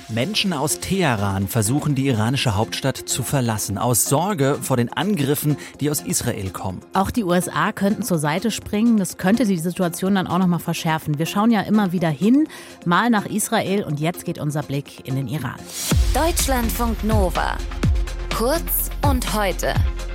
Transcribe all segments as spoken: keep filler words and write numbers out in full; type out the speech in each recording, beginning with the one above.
Menschen aus Teheran versuchen, die iranische Hauptstadt zu verlassen, aus Sorge vor den Angriffen, die aus Israel kommen. Auch die U S A könnten zur Seite springen. Das könnte die Situation dann auch noch mal verschärfen. Wir schauen ja immer wieder hin, mal nach Israel, und jetzt geht unser Blick in den Iran. Deutschlandfunk Nova. Kurz und heute.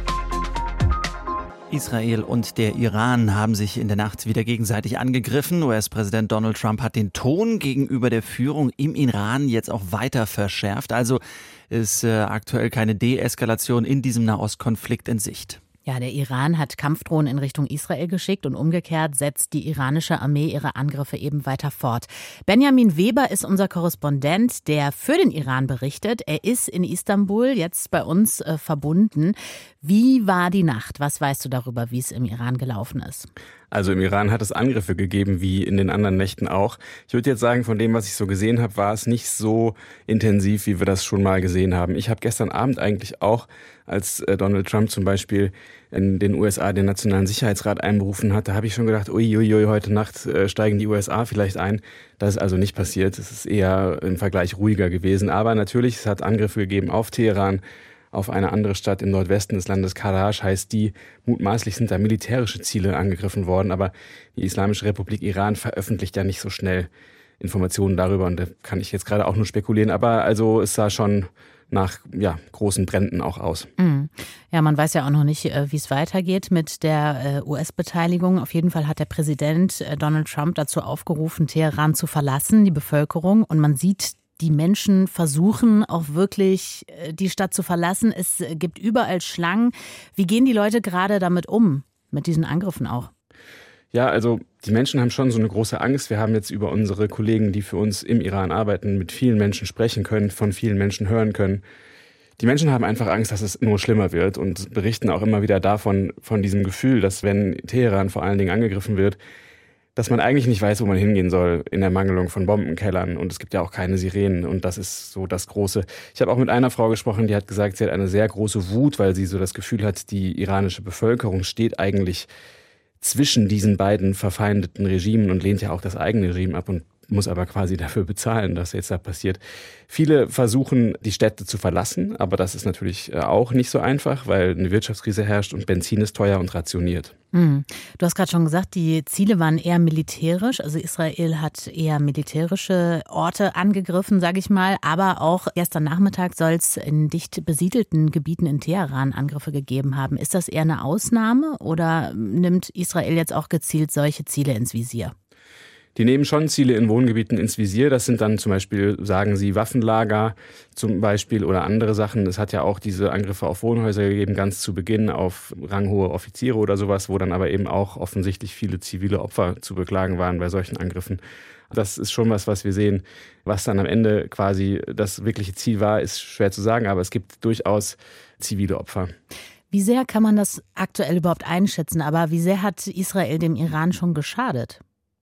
Israel und der Iran haben sich in der Nacht wieder gegenseitig angegriffen. U S-Präsident Donald Trump hat den Ton gegenüber der Führung im Iran jetzt auch weiter verschärft. Also ist äh, aktuell keine Deeskalation in diesem Nahostkonflikt in Sicht. Ja, der Iran hat Kampfdrohnen in Richtung Israel geschickt und umgekehrt setzt die iranische Armee ihre Angriffe eben weiter fort. Benjamin Weber ist unser Korrespondent, der für den Iran berichtet. Er ist in Istanbul jetzt bei uns äh, verbunden. Wie war die Nacht? Was weißt du darüber, wie es im Iran gelaufen ist? Also im Iran hat es Angriffe gegeben, wie in den anderen Nächten auch. Ich würde jetzt sagen, von dem, was ich so gesehen habe, war es nicht so intensiv, wie wir das schon mal gesehen haben. Ich habe gestern Abend eigentlich auch, als Donald Trump zum Beispiel in den U S A den Nationalen Sicherheitsrat einberufen hat, da habe ich schon gedacht, uiuiui, ui, heute Nacht steigen die U S A vielleicht ein. Das ist also nicht passiert. Es ist eher im Vergleich ruhiger gewesen. Aber natürlich, es hat Angriffe gegeben auf Teheran, auf eine andere Stadt im Nordwesten des Landes, Karaj heißt die. Mutmaßlich sind da militärische Ziele angegriffen worden, aber die Islamische Republik Iran veröffentlicht ja nicht so schnell Informationen darüber, und da kann ich jetzt gerade auch nur spekulieren, aber also es sah schon nach ja, großen Bränden auch aus. Ja, man weiß ja auch noch nicht, wie es weitergeht mit der U S-Beteiligung. Auf jeden Fall hat der Präsident Donald Trump dazu aufgerufen, Teheran zu verlassen, die Bevölkerung, und man sieht, die Menschen versuchen auch wirklich, die Stadt zu verlassen. Es gibt überall Schlangen. Wie gehen die Leute gerade damit um, mit diesen Angriffen auch? Ja, also die Menschen haben schon so eine große Angst. Wir haben jetzt über unsere Kollegen, die für uns im Iran arbeiten, mit vielen Menschen sprechen können, von vielen Menschen hören können. Die Menschen haben einfach Angst, dass es nur schlimmer wird, und berichten auch immer wieder davon, von diesem Gefühl, dass wenn Teheran vor allen Dingen angegriffen wird, dass man eigentlich nicht weiß, wo man hingehen soll in der Mangelung von Bombenkellern. Und es gibt ja auch keine Sirenen, und das ist so das Große. Ich habe auch mit einer Frau gesprochen, die hat gesagt, sie hat eine sehr große Wut, weil sie so das Gefühl hat, die iranische Bevölkerung steht eigentlich zwischen diesen beiden verfeindeten Regimen und lehnt ja auch das eigene Regime ab und muss aber quasi dafür bezahlen, dass jetzt da passiert. Viele versuchen, die Städte zu verlassen, aber das ist natürlich auch nicht so einfach, weil eine Wirtschaftskrise herrscht und Benzin ist teuer und rationiert. Mhm. Du hast gerade schon gesagt, die Ziele waren eher militärisch. Also Israel hat eher militärische Orte angegriffen, sage ich mal. Aber auch gestern Nachmittag soll es in dicht besiedelten Gebieten in Teheran Angriffe gegeben haben. Ist das eher eine Ausnahme oder nimmt Israel jetzt auch gezielt solche Ziele ins Visier? Die nehmen schon Ziele in Wohngebieten ins Visier. Das sind dann zum Beispiel, sagen sie, Waffenlager zum Beispiel oder andere Sachen. Es hat ja auch diese Angriffe auf Wohnhäuser gegeben, ganz zu Beginn auf ranghohe Offiziere oder sowas, wo dann aber eben auch offensichtlich viele zivile Opfer zu beklagen waren bei solchen Angriffen. Das ist schon was, was wir sehen. Was dann am Ende quasi das wirkliche Ziel war, ist schwer zu sagen, aber es gibt durchaus zivile Opfer. Wie sehr kann man das aktuell überhaupt einschätzen? Aber wie sehr hat Israel dem Iran schon geschadet?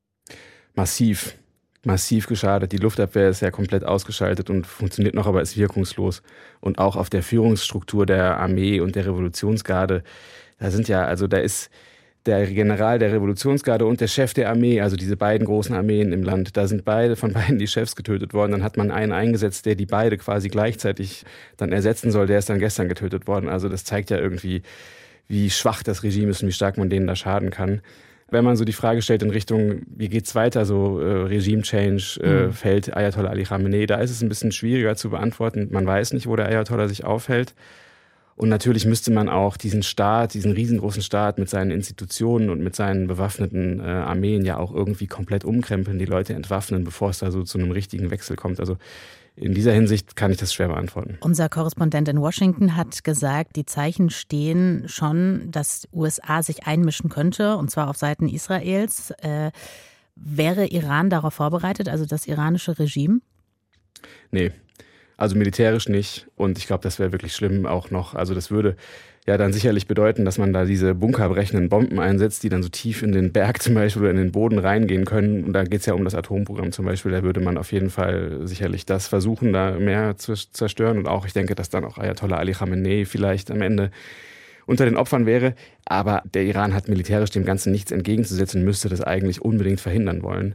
Massiv, massiv geschadet. Die Luftabwehr ist ja komplett ausgeschaltet und funktioniert noch, aber ist wirkungslos. Und auch auf der Führungsstruktur der Armee und der Revolutionsgarde, da sind ja, also da ist der General der Revolutionsgarde und der Chef der Armee, also diese beiden großen Armeen im Land, da sind beide von beiden die Chefs getötet worden. Dann hat man einen eingesetzt, der die beide quasi gleichzeitig dann ersetzen soll. Der ist dann gestern getötet worden. Also das zeigt ja irgendwie, wie schwach das Regime ist und wie stark man denen da schaden kann. Wenn man so die Frage stellt in Richtung, wie geht's weiter, so äh, Regime-Change, äh, mhm. fällt Ayatollah Ali Khamenei, da ist es ein bisschen schwieriger zu beantworten. Man weiß nicht, wo der Ayatollah sich aufhält. Und natürlich müsste man auch diesen Staat, diesen riesengroßen Staat mit seinen Institutionen und mit seinen bewaffneten äh, Armeen ja auch irgendwie komplett umkrempeln, die Leute entwaffnen, bevor es da so zu einem richtigen Wechsel kommt. Also in dieser Hinsicht kann ich das schwer beantworten. Unser Korrespondent in Washington hat gesagt, die Zeichen stehen schon, dass U S A sich einmischen könnte, und zwar auf Seiten Israels. Äh, wäre Iran darauf vorbereitet, also das iranische Regime? Nee, also militärisch nicht. Und ich glaube, das wäre wirklich schlimm auch noch. Also das würde ja dann sicherlich bedeuten, dass man da diese bunkerbrechenden Bomben einsetzt, die dann so tief in den Berg zum Beispiel oder in den Boden reingehen können. Und da geht es ja um das Atomprogramm zum Beispiel. Da würde man auf jeden Fall sicherlich das versuchen, da mehr zu zerstören. Und auch, ich denke, dass dann auch Ayatollah Ali Khamenei vielleicht am Ende unter den Opfern wäre. Aber der Iran hat militärisch dem Ganzen nichts entgegenzusetzen, müsste das eigentlich unbedingt verhindern wollen.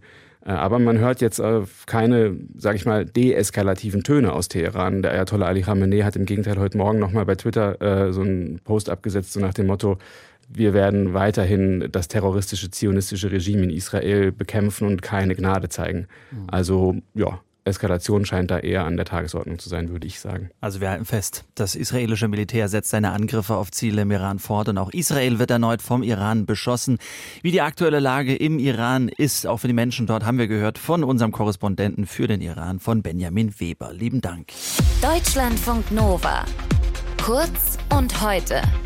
Aber man hört jetzt keine, sage ich mal, deeskalativen Töne aus Teheran. Der Ayatollah Ali Khamenei hat im Gegenteil heute Morgen nochmal bei Twitter äh, so einen Post abgesetzt, so nach dem Motto, wir werden weiterhin das terroristische, zionistische Regime in Israel bekämpfen und keine Gnade zeigen. Mhm. Also, ja, Eskalation scheint da eher an der Tagesordnung zu sein, würde ich sagen. Also wir halten fest, das israelische Militär setzt seine Angriffe auf Ziele im Iran fort und auch Israel wird erneut vom Iran beschossen. Wie die aktuelle Lage im Iran ist, auch für die Menschen dort, haben wir gehört von unserem Korrespondenten für den Iran, von Benjamin Weber. Lieben Dank. Deutschlandfunk Nova. Kurz und heute.